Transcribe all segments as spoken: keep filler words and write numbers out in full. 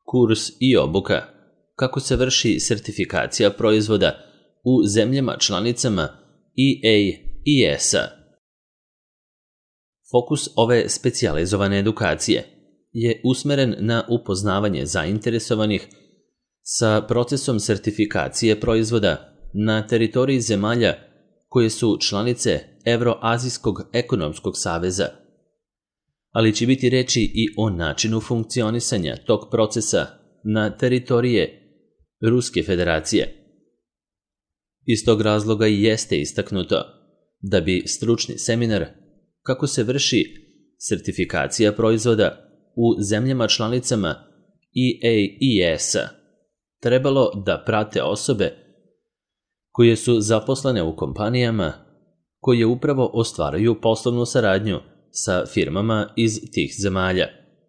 kurs i obuka, kako se vrši sertifikacija proizvoda u zemljama članicama E A I S-a. Fokus ove specijalizovane edukacije je usmeren na upoznavanje zainteresovanih sa procesom sertifikacije proizvoda na teritoriji zemalja koje su članice Evroazijskog ekonomskog saveza, ali će biti reči i o načinu funkcionisanja tog procesa na teritorije Ruske federacije. Iz tog razloga i jeste istaknuto da bi stručni seminar kako se vrši sertifikacija proizvoda u zemljama članicama E A I S-a trebalo da prate osobe koje su zaposlene u kompanijama koje upravo ostvaruju poslovnu saradnju sa firmama iz tih zemalja.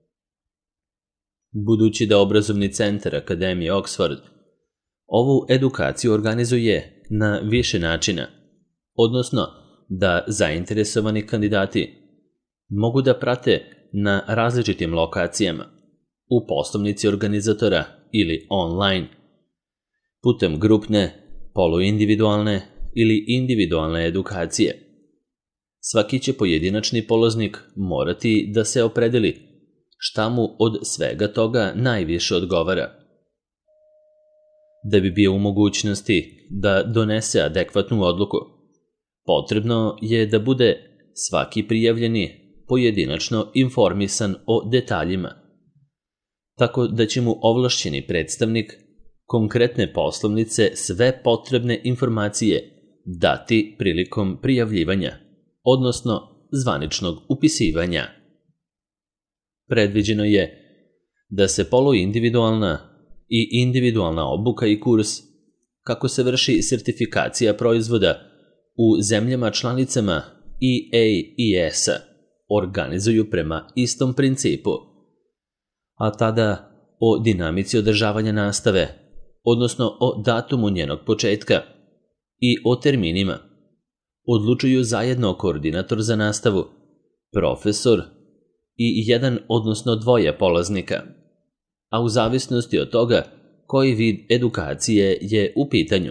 Budući da obrazovni centar Akademije Oxford ovu edukaciju organizuje na više načina, odnosno da zainteresovani kandidati mogu da prate na različitim lokacijama, u poslovnici organizatora ili online, putem grupne, poluindividualne ili individualne edukacije. Svaki će pojedinačni polaznik morati da se opredeli šta mu od svega toga najviše odgovara. Da bi bio u mogućnosti da donese adekvatnu odluku, potrebno je da bude svaki prijavljeni pojedinačno informisan o detaljima, tako da će mu ovlašćeni predstavnik konkretne poslovnice sve potrebne informacije dati prilikom prijavljivanja, odnosno zvaničnog upisivanja. Predviđeno je da se poluindividualna i individualna obuka i kurs kako se vrši sertifikacija proizvoda u zemljama članicama E A I S-a organizuju prema istom principu, a tada o dinamici održavanja nastave, odnosno o datumu njenog početka i o terminima, odlučuju zajedno koordinator za nastavu, profesor i jedan odnosno dvoje polaznika, a u zavisnosti od toga koji vid edukacije je u pitanju.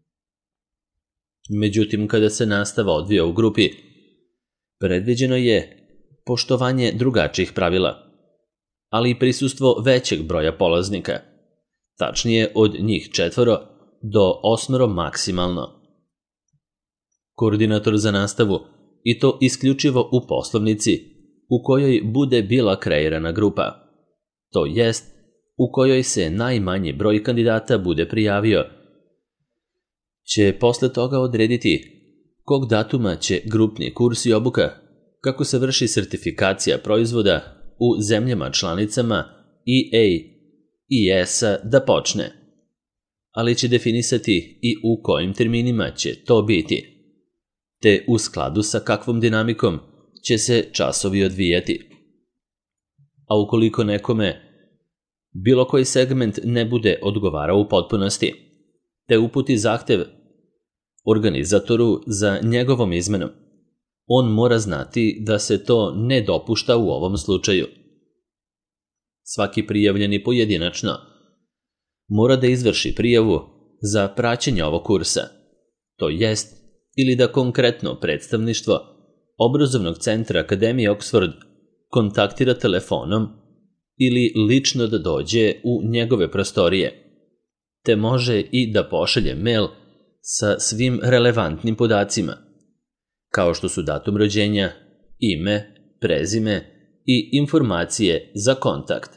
Međutim, kada se nastava odvija u grupi, predviđeno je poštovanje drugačijih pravila, ali i prisustvo većeg broja polaznika, tačnije od njih četvoro do osmoro maksimalno. Koordinator za nastavu, i to isključivo u poslovnici u kojoj bude bila kreirana grupa, to jest u kojoj se najmanji broj kandidata bude prijavio, će posle toga odrediti kog datuma će grupni kurs i obuka kako se vrši sertifikacija proizvoda u zemljama članicama E A I S-a da počne, ali će definisati i u kojim terminima će to biti, te u skladu sa kakvom dinamikom će se časovi odvijati. A ukoliko nekome bilo koji segment ne bude odgovarao u potpunosti, te uputi zahtev organizatoru za njegovom izmenom, on mora znati da se to ne dopušta u ovom slučaju. Svaki prijavljeni pojedinačno mora da izvrši prijavu za praćenje ovog kursa, to jest ili da konkretno predstavništvo obrazovnog centra Akademije Oxford kontaktira telefonom ili lično da dođe u njegove prostorije, te može i da pošalje mail sa svim relevantnim podacima, kao što su datum rođenja, ime, prezime i informacije za kontakt.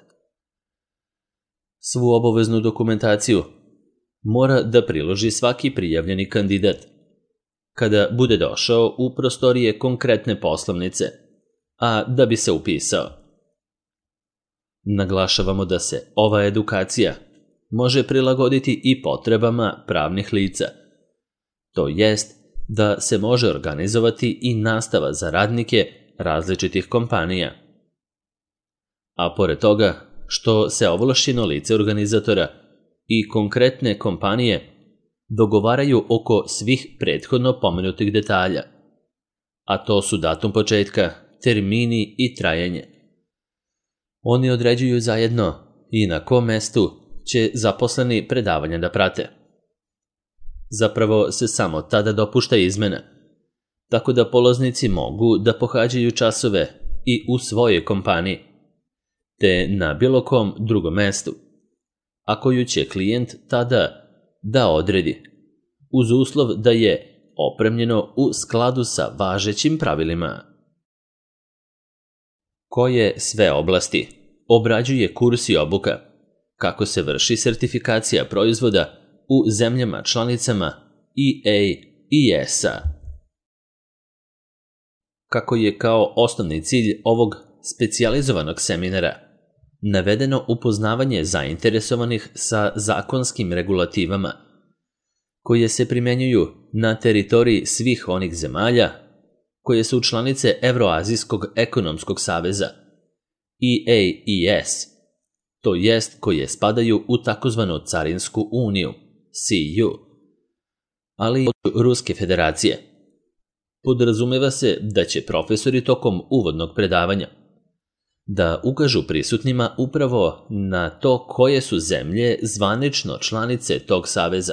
Svu obaveznu dokumentaciju mora da priloži svaki prijavljeni kandidat kada bude došao u prostorije konkretne poslovnice, a da bi se upisao. Naglašavamo da se ova edukacija može prilagoditi i potrebama pravnih lica, to jest da se može organizovati i nastava za radnike različitih kompanija. A pored toga, što se ovlašćeno lice organizatora i konkretne kompanije dogovaraju oko svih prethodno pomenutih detalja, a to su datum početka, termini i trajanje. Oni određuju zajedno i na kom mestu će zaposleni predavanja da prate. Zapravo se samo tada dopušta izmena, tako da polaznici mogu da pohađaju časove i u svojoj kompaniji, te na bilo kom drugom mestu, a koju će klijent tada da odredi, uz uslov da je opremljeno u skladu sa važećim pravilima. Koje sve oblasti obrađuje kurs i obuka, kako se vrši sertifikacija proizvoda u zemljama članicama E A I S-a. Kako je kao osnovni cilj ovog specijalizovanog seminara navedeno upoznavanje zainteresovanih sa zakonskim regulativama koje se primenjuju na teritoriji svih onih zemalja koje su članice Evroazijskog ekonomskog saveza E A I S, to jest koje spadaju u takozvanu Carinsku uniju C U, ali i od Ruske federacije. Podrazumeva se da će profesori tokom uvodnog predavanja da ukažu prisutnima upravo na to koje su zemlje zvanično članice tog saveza.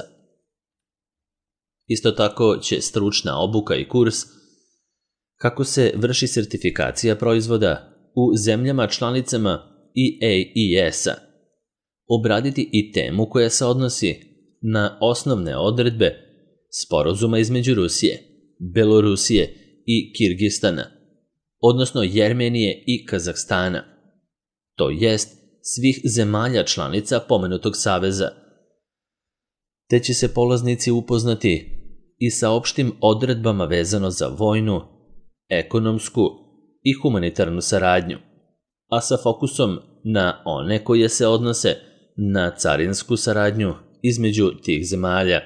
Isto tako će stručna obuka i kurs kako se vrši sertifikacija proizvoda u zemljama članicama E A I S-a obraditi i temu koja se odnosi na osnovne odredbe sporazuma između Rusije, Belorusije i Kirgistana, odnosno Jermenije i Kazahstana, to jest svih zemalja članica pomenutog saveza, te će se polaznici upoznati i sa opštim odredbama vezano za vojnu, ekonomsku i humanitarnu saradnju, a sa fokusom na one koje se odnose na carinsku saradnju između tih zemalja.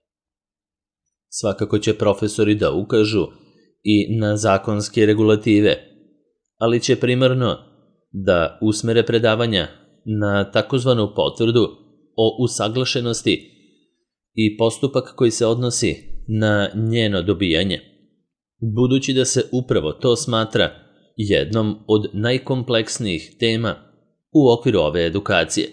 Svakako će profesori da ukažu i na zakonske regulative, ali će primarno da usmere predavanja na takozvanu potvrdu o usaglašenosti i postupak koji se odnosi na njeno dobijanje, budući da se upravo to smatra jednom od najkompleksnijih tema u okviru ove edukacije.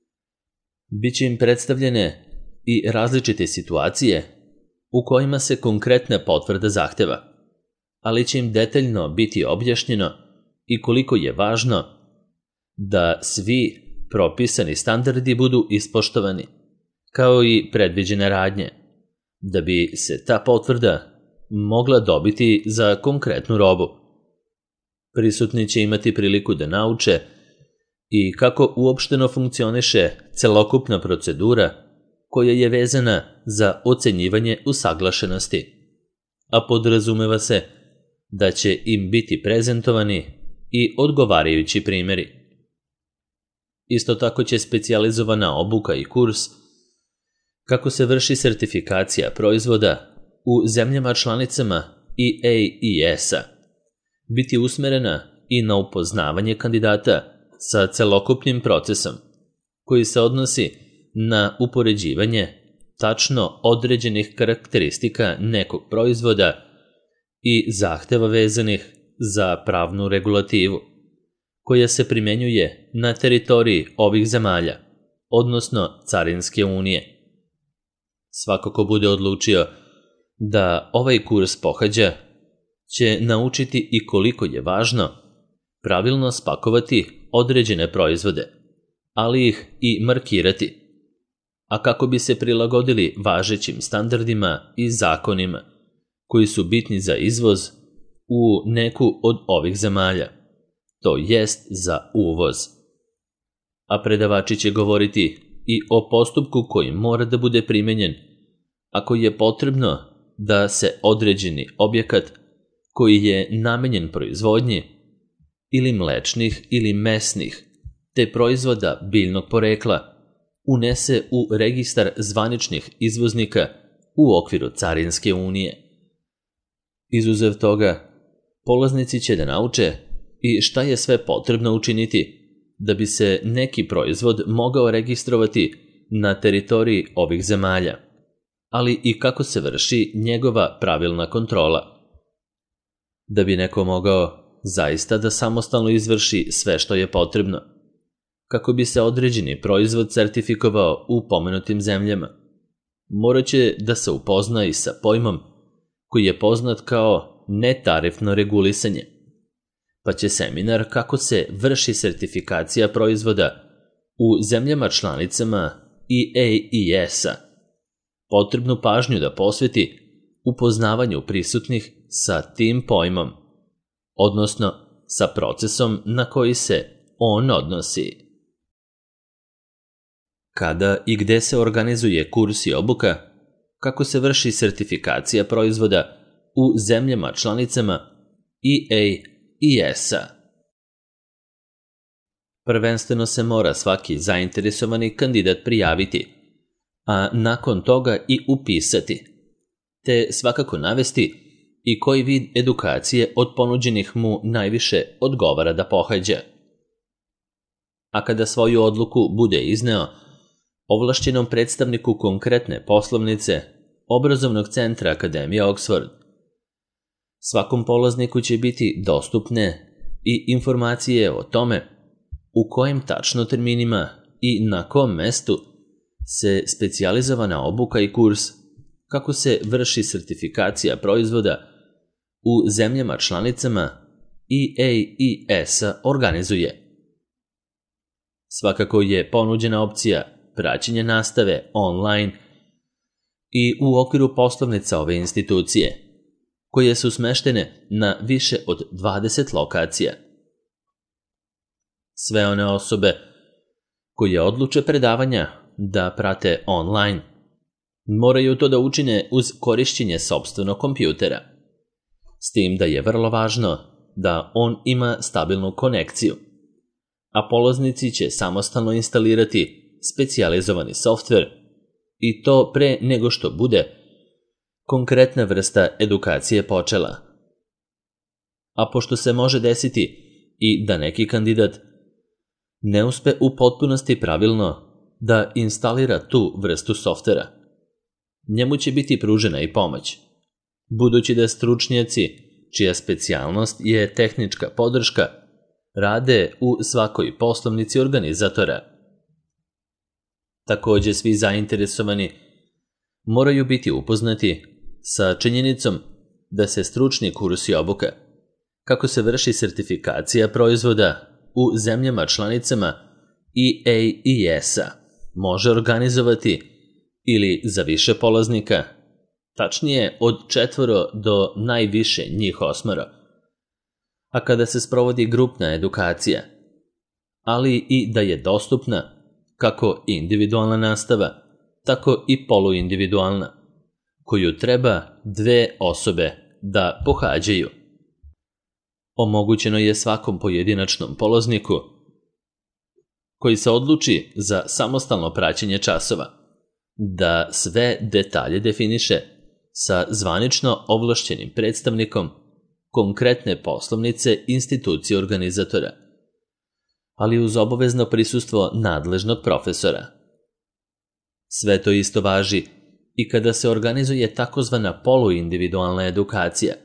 Biće im predstavljene i različite situacije u kojima se konkretna potvrda zahteva, ali će im detaljno biti objašnjeno i koliko je važno da svi propisani standardi budu ispoštovani, kao i predviđene radnje, da bi se ta potvrda mogla dobiti za konkretnu robu. Prisutni će imati priliku da nauče i kako uopšteno funkcioniše celokupna procedura koja je vezana za ocenjivanje usaglašenosti, a podrazumeva se da će im biti prezentovani i odgovarajući primjeri. Isto tako će specijalizovana obuka i kurs kako se vrši sertifikacija proizvoda u zemljama članicama E A I S-a biti usmerena i na upoznavanje kandidata sa celokupnim procesom koji se odnosi na upoređivanje tačno određenih karakteristika nekog proizvoda i zahteva vezanih za pravnu regulativu koja se primenjuje na teritoriji ovih zemalja, odnosno Carinske unije. Svako ko bude odlučio da ovaj kurs pohađa će naučiti i koliko je važno pravilno spakovati određene proizvode, ali ih i markirati, a kako bi se prilagodili važećim standardima i zakonima koji su bitni za izvoz u neku od ovih zemalja, to jest za uvoz. A predavači će govoriti i o postupku koji mora da bude primenjen ako je potrebno da se određeni objekat koji je namenjen proizvodnji ili mlečnih ili mesnih te proizvoda biljnog porekla unese u registar zvaničnih izvoznika u okviru Carinske unije. Izuzev toga, polaznici će da nauče i šta je sve potrebno učiniti da bi se neki proizvod mogao registrovati na teritoriji ovih zemalja, ali i kako se vrši njegova pravilna kontrola. Da bi neko mogao zaista da samostalno izvrši sve što je potrebno, kako bi se određeni proizvod sertifikovao u pomenutim zemljama. Morat će da se upozna i sa pojmom koji je poznat kao netarifno regulisanje, pa će seminar kako se vrši sertifikacija proizvoda u zemljama članicama E A E S-a potrebnu pažnju da posveti upoznavanju prisutnih sa tim pojmom, odnosno sa procesom na koji se on odnosi. Kada i gde se organizuje kurs i obuka, kako se vrši sertifikacija proizvoda u zemljama članicama E A E S-a. Prvenstveno se mora svaki zainteresovani kandidat prijaviti, a nakon toga i upisati, te svakako navesti i koji vid edukacije od ponuđenih mu najviše odgovara da pohađa. A kada svoju odluku bude izneo, ovlašćenom predstavniku konkretne poslovnice obrazovnog centra Akademije Oxford, svakom polazniku će biti dostupne i informacije o tome u kojim tačno terminima i na kom mestu se specijalizovana obuka i kurs kako se vrši sertifikacija proizvoda u zemljama članicama E A E S-a organizuje. Svakako je ponuđena opcija praćenja nastave online i u okviru poslovnica ove institucije, koje su smeštene na više od dvadeset lokacija. Sve one osobe koje odluče predavanja da prate online moraju to da učine uz korišćenje sopstvenog kompjutera, s tim da je vrlo važno da on ima stabilnu konekciju, a polaznici će samostalno instalirati specijalizovani softver i to pre nego što bude konkretna vrsta edukacije počela. A pošto se može desiti i da neki kandidat ne uspe u potpunosti pravilno da instalira tu vrstu softvera, njemu će biti pružena i pomoć, budući da stručnjaci, čija specijalnost je tehnička podrška, rade u svakoj poslovnici organizatora. Takođe, svi zainteresovani moraju biti upoznati sa činjenicom da se stručni kurs i obuka, kako se vrši sertifikacija proizvoda u zemljama članicama E A E S-a, može organizovati ili za više polaznika, tačnije od četvoro do najviše njih osmoro, a kada se sprovodi grupna edukacija, ali i da je dostupna kako individualna nastava, tako i poluindividualna, koju treba dve osobe da pohađaju. Omogućeno je svakom pojedinačnom polazniku koji se odluči za samostalno praćenje časova da sve detalje definiše sa zvanično ovlašćenim predstavnikom konkretne poslovnice institucije organizatora, ali uz obavezno prisustvo nadležnog profesora. Sve to isto važi i kada se organizuje takozvana poluindividualna edukacija,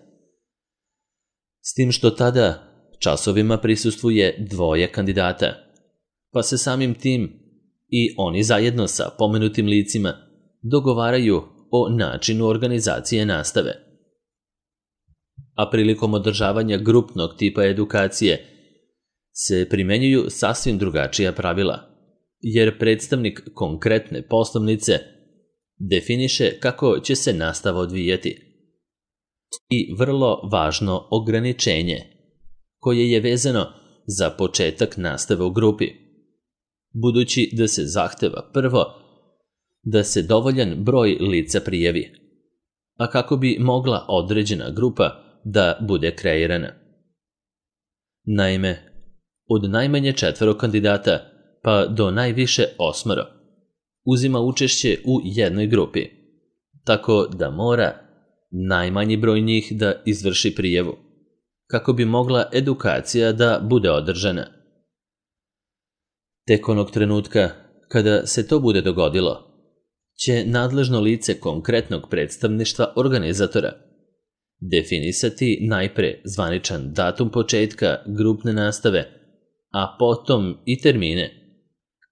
s tim što tada časovima prisustvuje dvoje kandidata, pa se samim tim i oni zajedno sa pomenutim licima dogovaraju o načinu organizacije nastave. A prilikom održavanja grupnog tipa edukacije se primenjuju sasvim drugačija pravila, jer predstavnik konkretne poslovnice definiše kako će se nastava odvijati. I vrlo važno ograničenje, koje je vezano za početak nastave u grupi, budući da se zahteva prvo da se dovoljan broj lica prijavi, a kako bi mogla određena grupa da bude kreirana. Naime, od najmanje četvoro kandidata pa do najviše osmoro uzima učešće u jednoj grupi, tako da mora najmanji broj njih da izvrši prijavu, kako bi mogla edukacija da bude održana. Tek onog trenutka kada se to bude dogodilo, će nadležno lice konkretnog predstavništva organizatora definisati najpre zvaničan datum početka grupne nastave, a potom i termine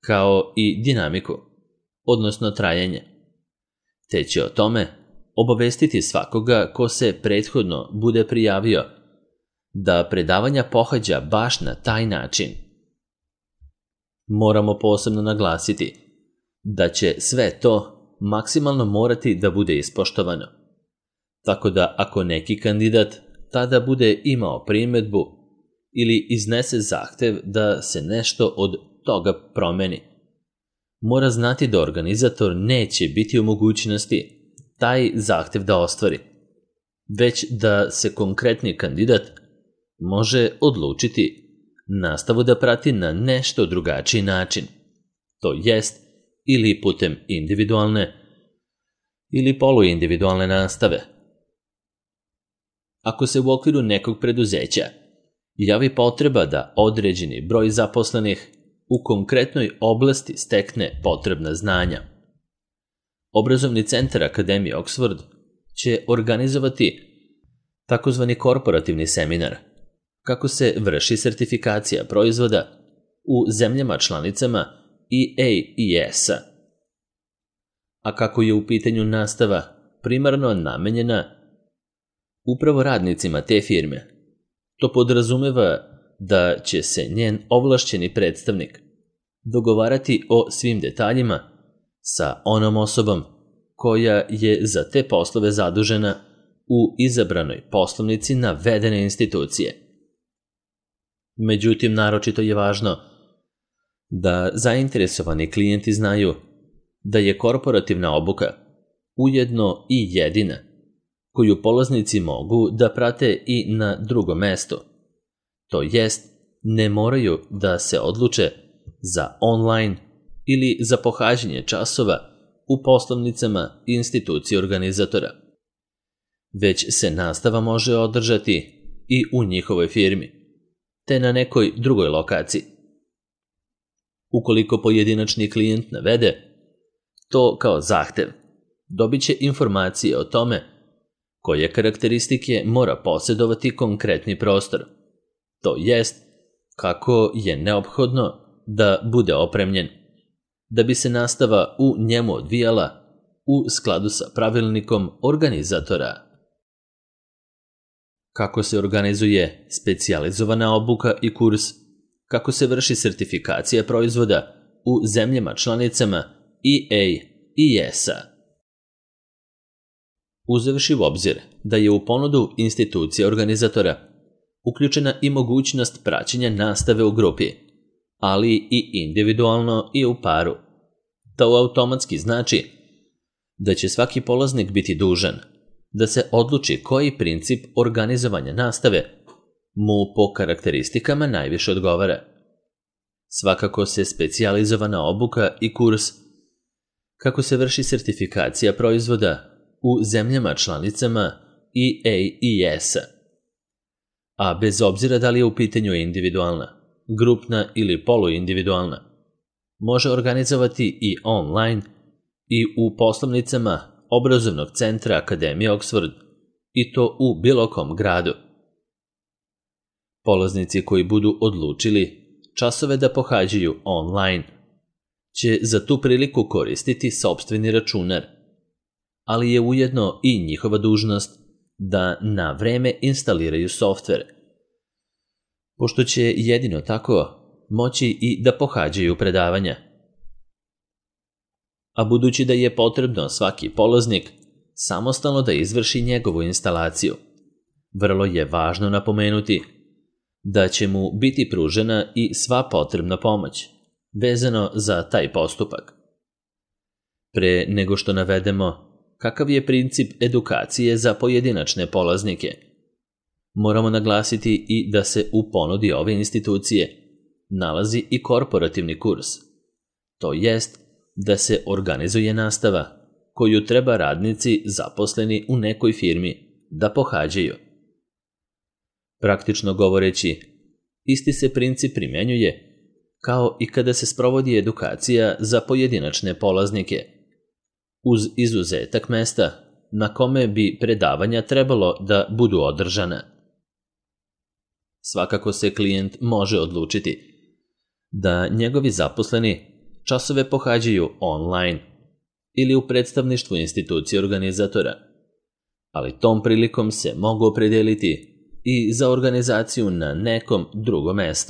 kao i dinamiku, odnosno trajanje, te će o tome obavestiti svakoga ko se prethodno bude prijavio da predavanja pohađa baš na taj način. Moramo posebno naglasiti da će sve to maksimalno morati da bude ispoštovano, tako da ako neki kandidat tada bude imao primedbu ili iznese zahtev da se nešto od toga promeni, mora znati da organizator neće biti u mogućnosti taj zahtev da ostvari, već da se konkretni kandidat može odlučiti nastavu da prati na nešto drugačiji način, to jest ili putem individualne ili poluindividualne nastave. Ako se u okviru nekog preduzeća javi potreba da određeni broj zaposlenih u konkretnoj oblasti stekne potrebna znanja, Obrazovni centar Akademije Oxford će organizovati takozvani korporativni seminar kako se vrši sertifikacija proizvoda u zemljama članicama E A E S-a. A kako je u pitanju nastava primarno namenjena upravo radnicima te firme, to podrazumeva da će se njen ovlašćeni predstavnik dogovarati o svim detaljima sa onom osobom koja je za te poslove zadužena u izabranoj poslovnici navedene institucije. Međutim, naročito je važno da zainteresovani klijenti znaju da je korporativna obuka ujedno i jedina koju polaznici mogu da prate i na drugom mestu, to jest ne moraju da se odluče za online ili za pohađanje časova u poslovnicama institucije organizatora, već se nastava može održati i u njihovoj firmi, te na nekoj drugoj lokaciji. Ukoliko pojedinačni klijent navede to kao zahtev, dobit će informacije o tome koje karakteristike mora posjedovati konkretni prostor, to jest kako je neophodno da bude opremljen, da bi se nastava u njemu odvijala u skladu sa pravilnikom organizatora. Kako se organizuje specijalizovana obuka i kurs, kako se vrši sertifikacija proizvoda u zemljama članicama E A E S-a. Uzevši u obzir da je u ponudu institucije organizatora uključena i mogućnost praćenja nastave u grupi, ali i individualno i u paru. To automatski znači da će svaki polaznik biti dužan da se odluči koji princip organizovanja nastave mu po karakteristikama najviše odgovara. Svakako se specijalizovana obuka i kurs, kako se vrši sertifikacija proizvoda u zemljama članicama E A E S-a, a bez obzira da li je u pitanju individualna, grupna ili poluindividualna, može organizovati i online i u poslovnicama Obrazovnog centra Akademije Oxford, i to u bilo kom gradu. Polaznici koji budu odlučili časove da pohađaju online će za tu priliku koristiti sopstveni računar, ali je ujedno i njihova dužnost da na vreme instaliraju softver, pošto će jedino tako moći i da pohađaju predavanja. A budući da je potrebno svaki polaznik samostalno da izvrši njegovu instalaciju, vrlo je važno napomenuti da će mu biti pružena i sva potrebna pomoć vezano za taj postupak. Pre nego što navedemo kakav je princip edukacije za pojedinačne polaznike, moramo naglasiti i da se u ponudi ove institucije nalazi i korporativni kurs, to jest da se organizuje nastava koju treba radnici zaposleni u nekoj firmi da pohađaju. Praktično govoreći, isti se princip primenjuje kao i kada se sprovodi edukacija za pojedinačne polaznike, uz izuzetak mesta na kome bi predavanja trebalo da budu održana. Svakako se klijent može odlučiti da njegovi zaposleni časove pohađaju online ili u predstavništvu institucije organizatora, ali tom prilikom se mogu opredeliti i za organizaciju na nekom drugom mestu.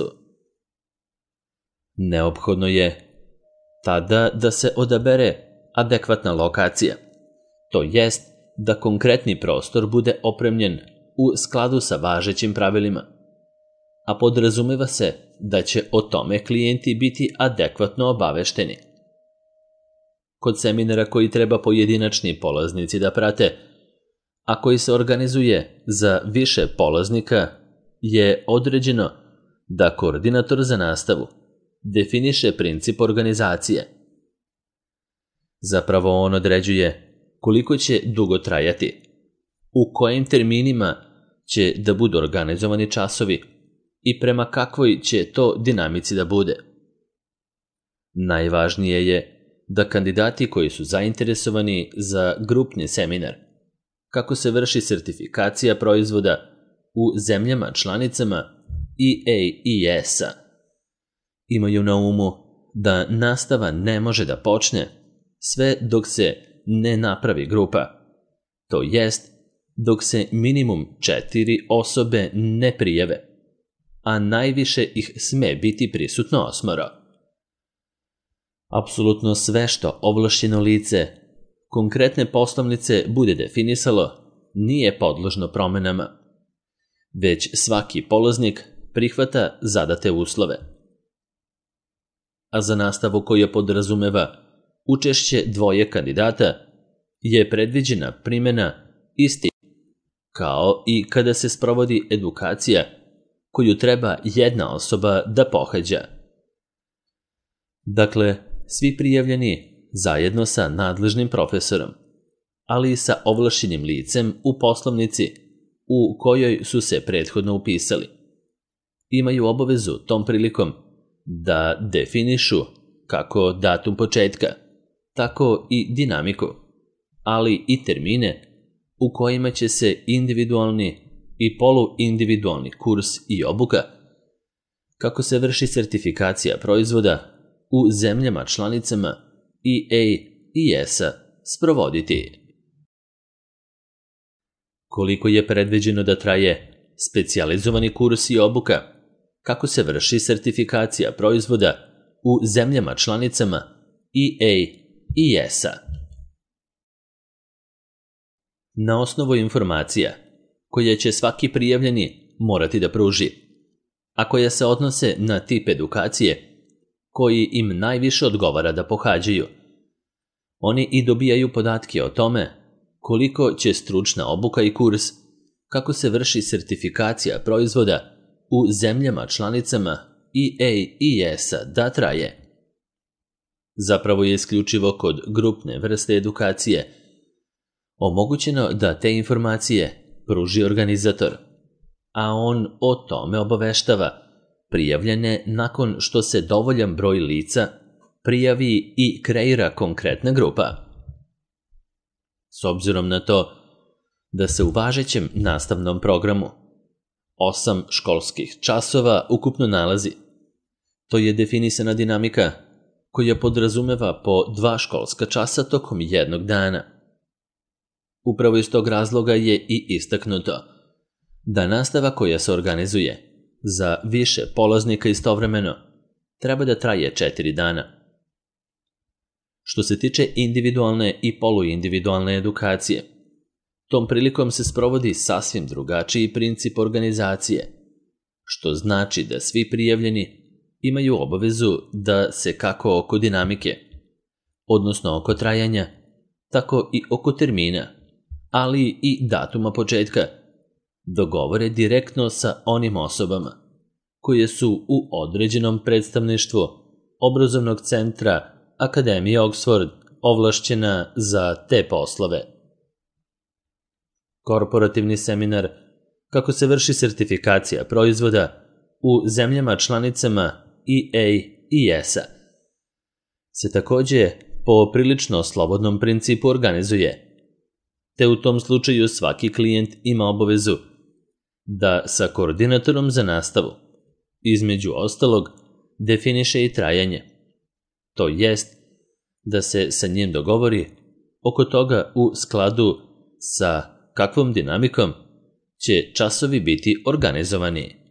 Neophodno je tada da se odabere adekvatna lokacija, to jest da konkretni prostor bude opremljen u skladu sa važećim pravilima, a podrazumeva se da će o tome klijenti biti adekvatno obavešteni. Kod seminara koji treba pojedinačni polaznici da prate, a koji se organizuje za više polaznika, je određeno da koordinator za nastavu definiše princip organizacije. Zapravo on određuje koliko će dugo trajati, u kojim terminima će da budu organizovani časovi i prema kakvoj će to dinamici da bude. Najvažnije je da kandidati koji su zainteresovani za grupni seminar, kako se vrši sertifikacija proizvoda u zemljama članicama E A E S-a, imaju na umu da nastava ne može da počne sve dok se ne napravi grupa, to jest dok se minimum četiri osobe ne prijave, a najviše ih sme biti prisutno osmoro. Apsolutno sve što ovlašćeno lice konkretne poslovnice bude definisalo nije podložno promenama, već svaki polaznik prihvata zadate uslove. A za nastavu koja podrazumeva učešće dvoje kandidata je predviđena primjena isti, kao i kada se sprovodi edukacija koju treba jedna osoba da pohađa. Dakle, svi prijavljeni zajedno sa nadležnim profesorom, ali i sa ovlašćenim licem u poslovnici u kojoj su se prethodno upisali, imaju obavezu tom prilikom da definišu kako datum početka, tako i dinamiku, ali i termine u kojima će se individualni i poluindividualni kurs i obuka, kako se vrši sertifikacija proizvoda u zemljama članicama E A E S-a sprovoditi. Koliko je predviđeno da traje specijalizovani kurs i obuka, kako se vrši sertifikacija proizvoda u zemljama članicama E A E S-a. Na osnovu informacija koje će svaki prijavljeni morati da pruži, a koja se odnose na tip edukacije koji im najviše odgovara da pohađaju, oni i dobijaju podatke o tome koliko će stručna obuka i kurs, kako se vrši sertifikacija proizvoda u zemljama članicama E A E S-a da traje. Zapravo je isključivo kod grupne vrste edukacije omogućeno da te informacije pruži organizator, a on o tome obaveštava prijavljene nakon što se dovoljan broj lica prijavi i kreira konkretna grupa. S obzirom na to da se u važećem nastavnom programu osam školskih časova ukupno nalazi, to je definisana dinamika koja podrazumeva po dva školska časa tokom jednog dana. Upravo iz tog razloga je i istaknuto da nastava koja se organizuje za više polaznika istovremeno treba da traje četiri dana. Što se tiče individualne i poluindividualne edukacije, tom prilikom se sprovodi sasvim drugačiji princip organizacije, što znači da svi prijavljeni imaju obavezu da se kako oko dinamike, odnosno oko trajanja, tako i oko termina, ali i datuma početka, dogovore direktno sa onim osobama koje su u određenom predstavništvu obrazovnog centra Akademije Oxford ovlašćena za te poslove. Korporativni seminar, kako se vrši sertifikacija proizvoda u zemljama članicama E A E S-a, se takođe po prilično slobodnom principu organizuje, te u tom slučaju svaki klijent ima obavezu da sa koordinatorom za nastavu, između ostalog, definiše i trajanje, To jest da se sa njim dogovori oko toga u skladu sa kakvom dinamikom će časovi biti organizovani.